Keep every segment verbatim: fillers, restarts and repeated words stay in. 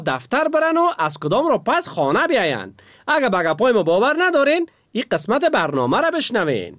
دفتر برن و از کدام رو پس خانه بیاین. اگه بگه پای ما باور ندارین این قسمت برنامه را بشنوین.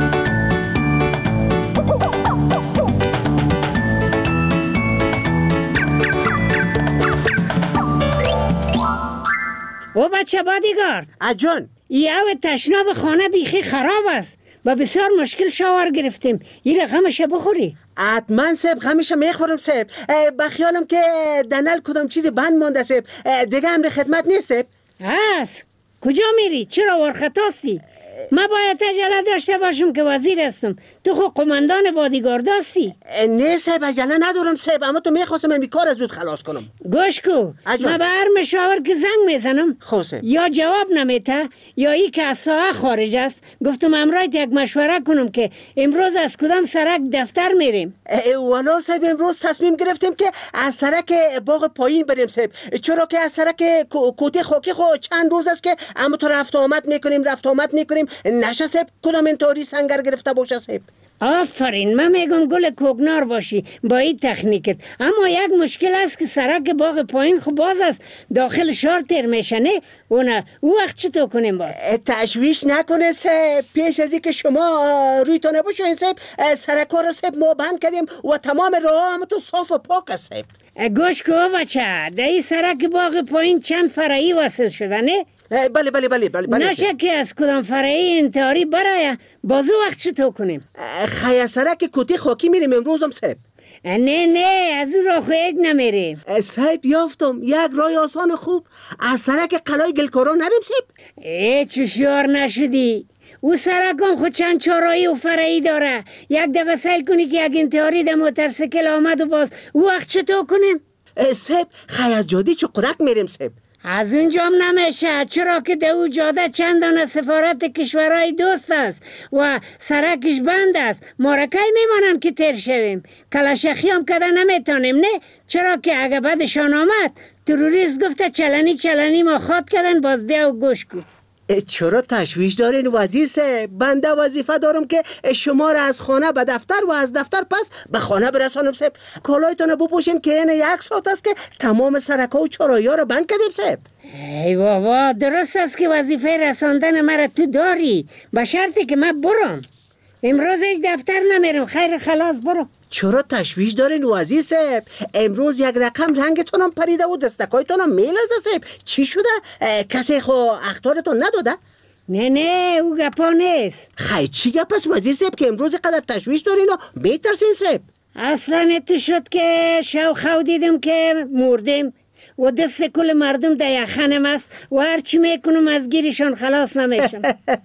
او بچه بادیگارد اجان یه تشناب خانه بیخی خراب است و بسیار مشکل شاور گرفتیم. این رقمش بخوری؟ حتما سب غمش میخورم سب. بخیالم که دنل کدام چیزی بند مانده سب. دیگه امر خدمت نیست سب. هست کجا میری؟ چرا ورختاستی؟ ما باید عجله داشته باشم که وزیر هستم. تو خود قماندان بادیگارد هستی؟ نه سب عجله ندارم سب، اما تو میخواستم این کار زود خلاص کنم. گوش کو، ما به هر مشاور که زنگ میزنم یا جواب نمیته یا ای که از ساعه خارج است. گفتم امروز یک مشوره کنم که امروز از کدام سرک دفتر میریم. والا سب امروز تصمیم گرفتیم که از سرک باغ پایین بریم سب، چرا که از سرک کوته خاکی خو چند روز است که اما تو رفت آمد میکنیم رفت آمد میکنیم نشه سب کدام انطوری سنگر گرفته باشه سب. آفرین، من میگم گل کوکنار باشی با این تکنیکت. اما یک مشکل است که سرک باغ پایین خب باز است، داخل شهر تیر میشه نه؟ اونه او وقت چطور کنیم باز؟ تشویش نکنه سب، پیش از این که شما روی تو نباشین سب سرکا رو سب ما بند کردیم و تمام راه هم تو صاف و پاک است سب. گوش کو بچه، در این سرک باغ پایین چند فرعی وصل شده نه؟ بله بله بله بله نشه که از کدام فرعی انتحاری برای بازو وقت چطور کنیم؟ خیلی سرک کوتی خاکی میریم امروز هم سب. نه نه از اون راه خواهد نمیریم سب. یافتم یک راه آسان خوب، از سرک قلای گلکارا نریم سب. ای چوشیار نشدی، او سرکم خود چند چارایی و فرعی داره. یک دفعه سیل کنی که یک انتحاری در موترسیکل آمد و باز او وقت چطور کنیم؟ سب خیلی از جادی چقرک میریم سب. از اونجام نمیشه، چرا که در او جاده چندان سفارت کشورهای دوست است و سرکش بند است. ما را کی میمانن که تیر شویم؟ کلاشخی هم کده نمیتانیم نه؟ چرا که اگه بعدشان آمد تروریست گفته چلنی چلنی ما خواد کردن باز بیا و گوش کن. چرا تشویش دارین وزیر سه؟ بنده وظیفه دارم که شما را از خانه به دفتر و از دفتر پس به خانه برسانم سب. کالایتان بپوشین که این یک ساعت است که تمام سرکا و چرایی ها را بند کردیم سب. ای بابا درست است که وظیفه رساندن مرا تو داری، به شرطی که من برم. امروز هیچ دفتر نمیرم. خیر خلاص برو. چرا تشویش دارین وزیر سب؟ امروز یک رقم رنگتونم پریده و دستکایتونم میلزه سب. چی شده؟ کسی خو اختارتون نداده؟ نه نه او گپا نیست. خیلی چی گپ است وزیر سب که امروز قدر تشویش دارین و بیترسین سب؟ اصلا تو شد که شو خو دیدم که مردم و دست کل مردم در یخنم است و هرچی میکنم از گیرشان خلاص نمیشم.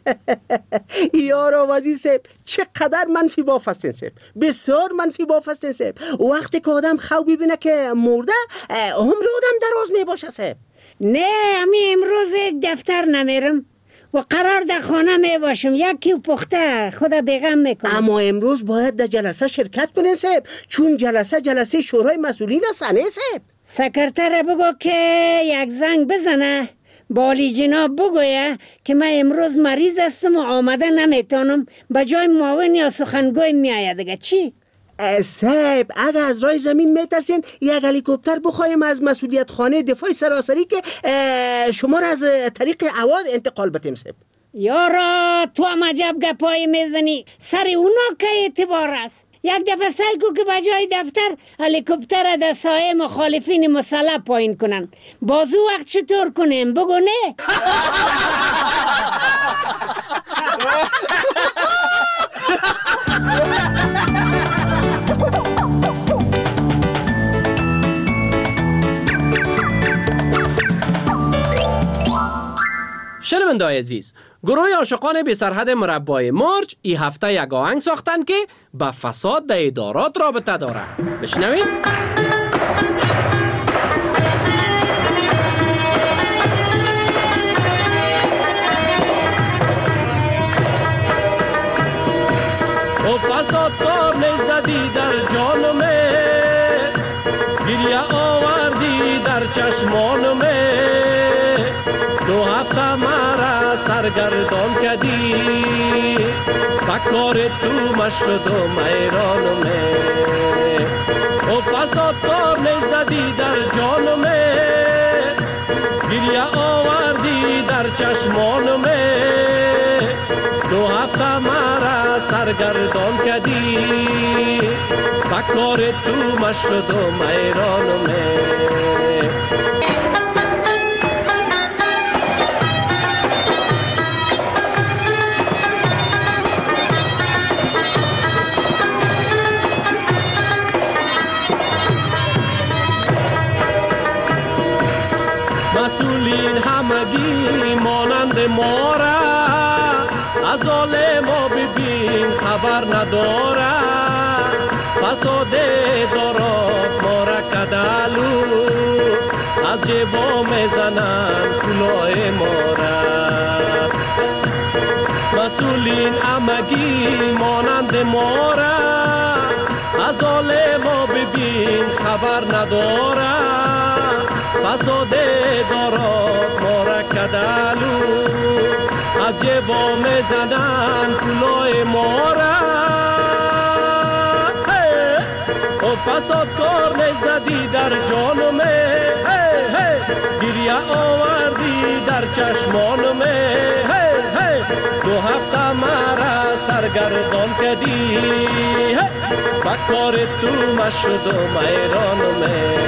یارا وزیر سب چقدر منفی بافستین سب، بسیار منفی بافستین سب. وقتی که آدم خو ببینه که مرده عمر آدم دراز میباشه سب. نه امی امروز دفتر نمیرم و قرار در خانه میباشم. یکی پخته خدا بیغم میکنم. اما امروز باید در جلسه شرکت کنین سب، چون جلسه جلسه شورای مسئولین است نه سب. سکرتر بگو که یک زنگ بزنه بالی جناب بگویه که من امروز مریض هستم و آمده نمیتونم، به جای معاون یا سخنگوی میآید دیگه. چی؟ سب اگه از رای زمین میترسین یک هلیکوپتر بخوایم از مسئولیت خانه دفاع سراسری که شما را از طریق هوا انتقال بدیم سب. یارا تو هم عجب گپایی میزنی، سر اونا که اعتبار است. یک دفعه سعی کو که بجای دفتر هلیکوپتر در سایه مخالفین مسلح پایین کنن. بازو وقت چطور کنیم بگو نه؟ شنونده‌های عزیز، گروه عاشقان بی سرحد مربای مرج این هفته یک آهنگ ساختن که با فساد در ادارات رابطه داره. بشنوید. او فساد کار نش زدی در جانمه، گریه آوردی در چشمانمه، دو هفته مرا سرگردان کردی، بکار تو مشدم ایرانمه. او فساد کار نش زدی در جانمه، گریه آوردی در چشمانمه دو هفته مرا سرگردان کردی با کار تو ما شدم حیرانمه مسئولین همگی مانند ما را از حال ما ببین خبر نداره فساد دارد ما را کدالو از جوا میزنن کلاه ما را مسئولین همگی مانند ما را از حال ما ببین خبر نداره فساد دارد ما را کدالو از جوا میزنن کلاه ما را او فساد کار نشزدی در جانمه گریه آوردی در چشمانمه دو هفته مرا سرگردان کردی با کار تو ما شدم حیرانمه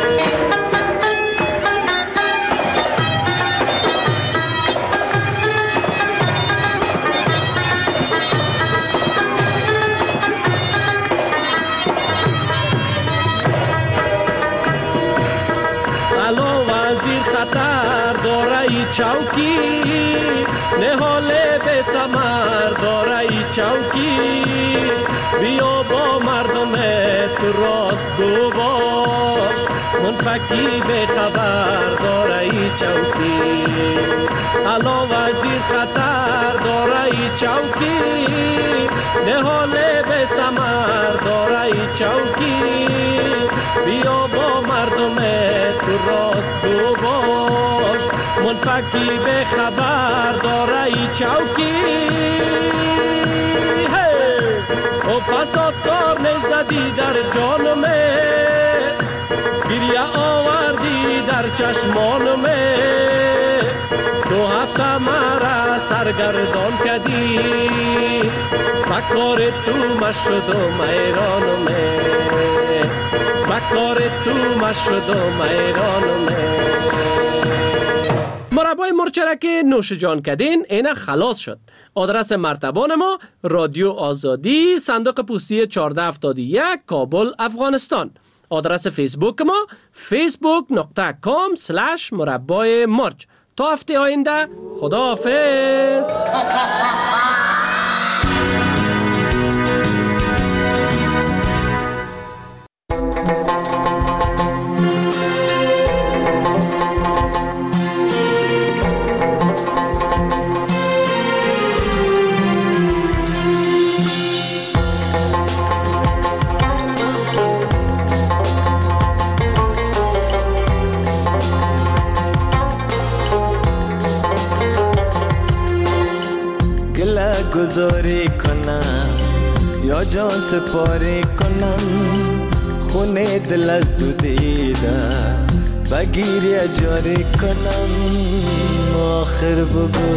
خطر داره ای چوکی نهال به سمر داره ای چوکی بیا با مردم تو راست گو باش منفکی به خبر داره ای چوکی الا وزیر خطر داره ای چوکی نهال به سمر داره ای چوکی بیا با مردم تو راست گو باش منفکی به خبر داره ای چوکی او فساد کار نشزدی در جانمه گریه آوردی در چشمانمه دو هفته مرا سرگردان کردی با کار تو ما شدم حیرانمه با کار تو ما شدم حیرانمه مربای مرچ که نوش جان کردین اینه خلاص شد. آدرس مرتبان ما رادیو آزادی صندوق پستی چهارده هفتاد و یک کابل افغانستان. آدرس فیسبوک ما فیسبوک نقطه کام سلش مربای مرچ. تا هفته آینده خداحافظ. گذاری کنم یا جان سپاری کنم خونه دل از دو دیده بگیری جاری کنم آخر بگو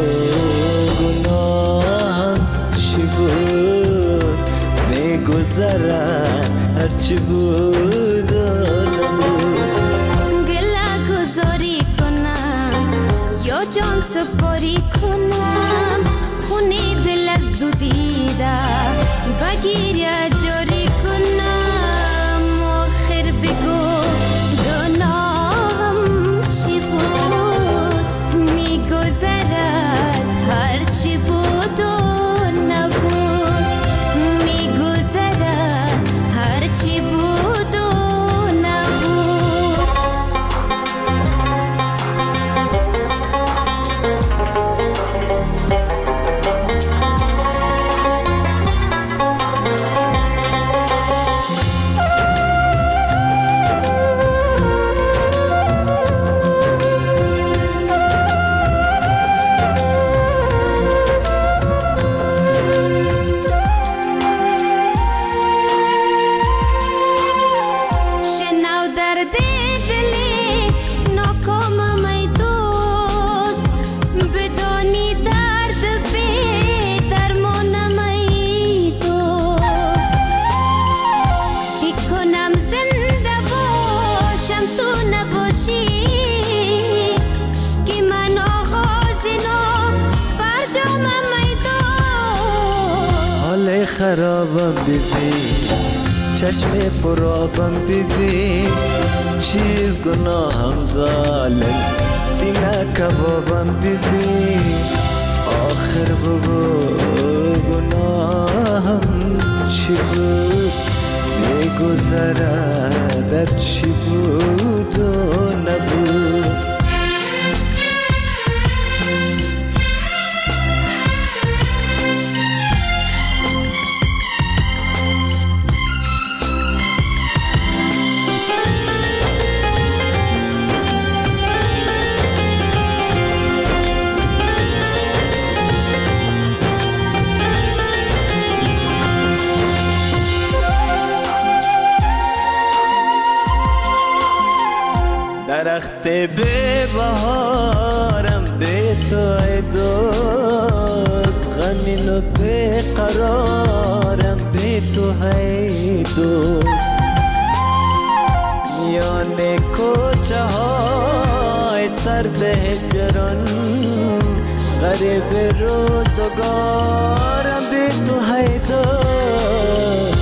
گناهم چی بود میگذرد هرچی بود و نبود گله گذاری کنم یا جان سپاری کنم خونه دل از دو دیده بگیر جاری کنم آخر بگو گناهم چی بود میگذرد هرچی بود و نبود میگذرد هرچی بود و نبود خرابم ببین، چشم پرابم ببین، چیز گناهم ظالم، سینه کبابم ببین، آخر بگو گناهم چی بود، میگذره در چی بود و نبود. درخت به بهارم به تو ای دوست، غمین و به قرارم به تو ای دوست، میان کوچه های سرد هجران غریب روزگارم به تو ای دوست.